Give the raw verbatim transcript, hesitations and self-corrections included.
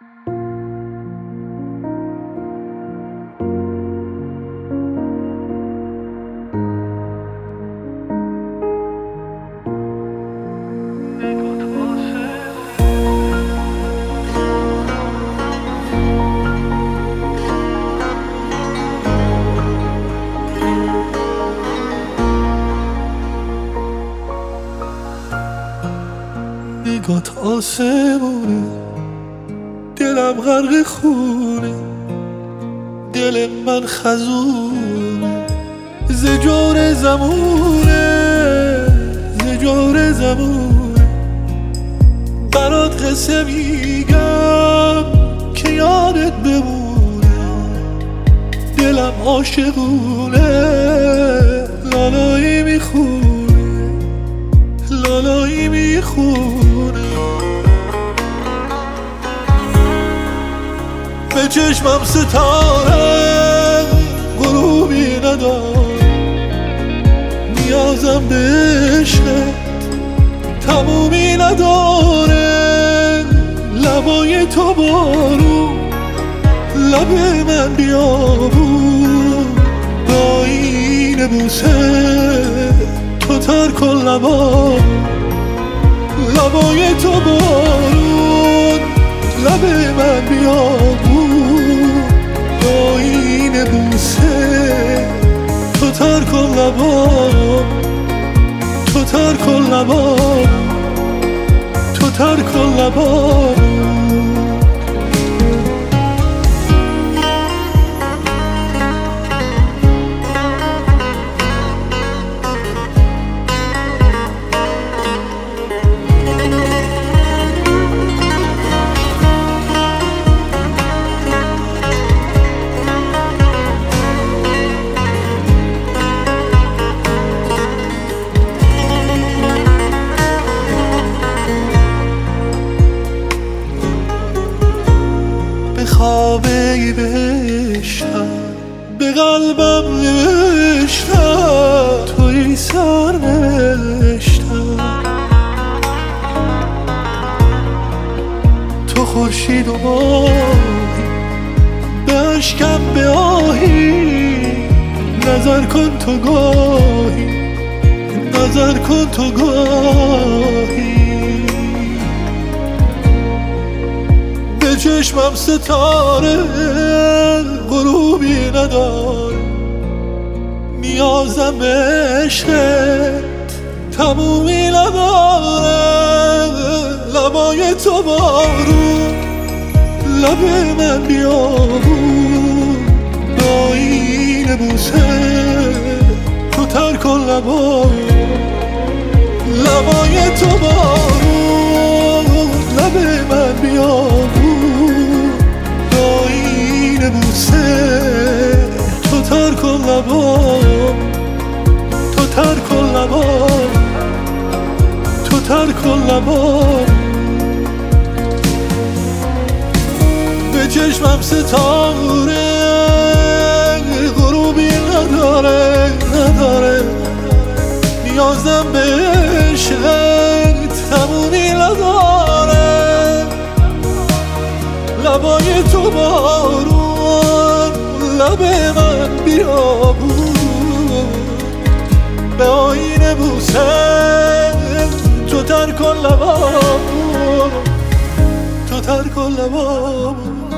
نگات آسمونه، دلم غرق خونه، دل من خزونه، زجور زمونه زجور زمونه. برات قصه میگم که یادت بمونه، دلم عاشقونه، لالایی میخونه لالایی میخونه. به چشمم ستاره غروبی نداره، نیازم به عشقت تمومی نداره. لبای تو بارون، لب من بیابون، با این بوسه تو تر کن لبا. لبای تو بارون، لب من بیابون، با این بوسه تو تر کن لبا. تو تر کن لبا، تو تر کن لبا. خوابه بهشتم، به قلبم نوشتم، توی سر نوشتم. تو خورشید و ماهی، به اشکم به آهی. نظر کن تو گاهی، نظر کن تو گاهی. به چشمم ستاره غروبی نداره، نیازم به عشقت تمومی نداره. لبای تو بارون، لب من بیابون، با این بوسه تو تر کن لبا. لبای تو بارون، لب من بیابون، با این بوسه تو تر کن لبا. تو تر کن لبا، تو تر کن لبا. به چشمم ستاره غروبی نداره نداره، نیازم به عشقت تمومی نداره. لبای تو بارون، لب من بیابون، به آیین بوسه تو تر کن لبا. تو تر کن لبا.